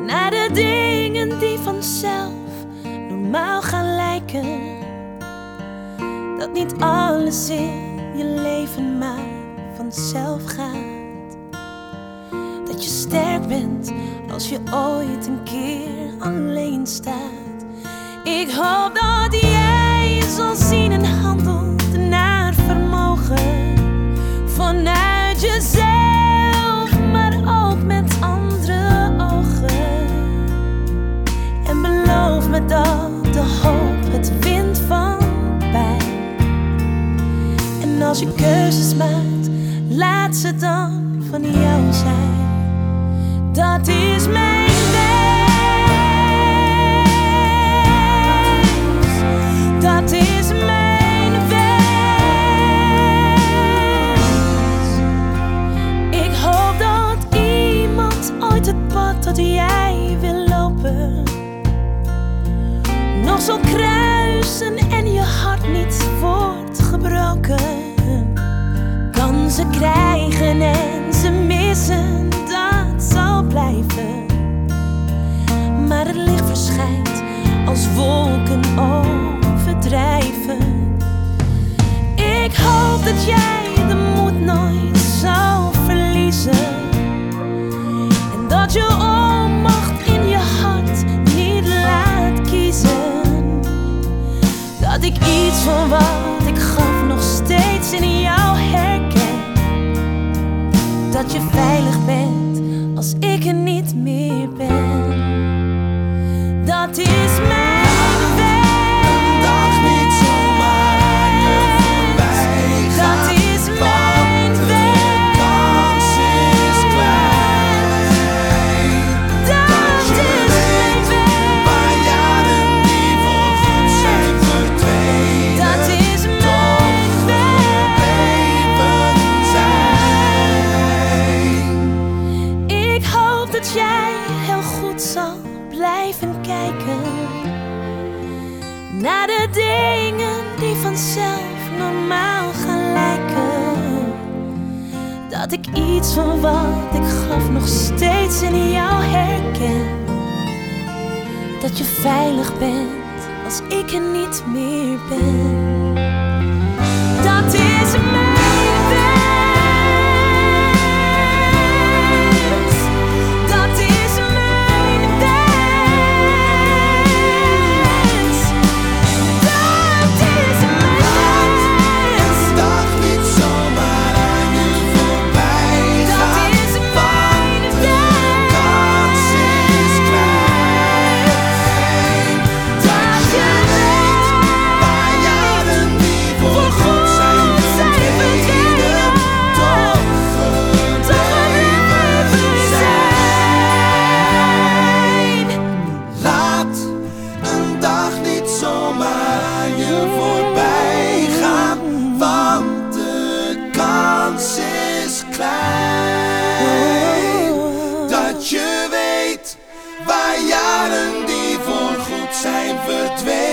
naar de dingen die vanzelf normaal gaan lijken. Dat niet alles in je leven maar vanzelf gaat. Dat je sterk bent als je ooit een keer alleen staat. Ik hoop dat jij zal zien en handelt naar vermogen. Vanuit jezelf, maar ook met andere ogen. En beloof me dat de hoop het wint van pijn. En als je keuzes maakt, laat ze dan van jou zijn. Dat is mijn wens. Dat is mijn wens. Ik hoop dat iemand ooit het pad dat jij wil lopen nog zal kruisen en je hart niet wordt gebroken. Kansen krijgen en ze missen, dat zal blijven. Maar het licht verschijnt als wolken overdrijven. Ik hoop dat jij de moed nooit zal verliezen. En dat je onmacht in je hart niet laat kiezen. Dat ik iets van wat ik gaf nog steeds in jou herken. Dat je veilig bent als ik er niet meer ben. Dat is mijn wens. Een dag niet zomaar aan je voorbij gaat. Dat is mijn want wens. de kans is klein. Dat je weet waar jaren die voorgoed zijn verdwenen. Dat is mijn wens. Ik hoop dat jij heel goed zal blijven kijken naar de dingen die vanzelf normaal gaan lijken. Dat ik iets van wat ik gaf nog steeds in jou herken. Dat je veilig bent als ik er niet meer ben. Dat is mijn wens. Dat is mijn wens. Dat is mijn wens. Een dag niet zomaar aan je voorbij Dat gaat. is mijn Want de kans is klein. Dat je weet waar jaren die voorgoed zijn verdwenen. Toch gebleven zijn. Laat een dag niet zomaar aan je voorbij gaan, want de kans is klein. Dat je weet waar jaren die voorgoed zijn verdwenen.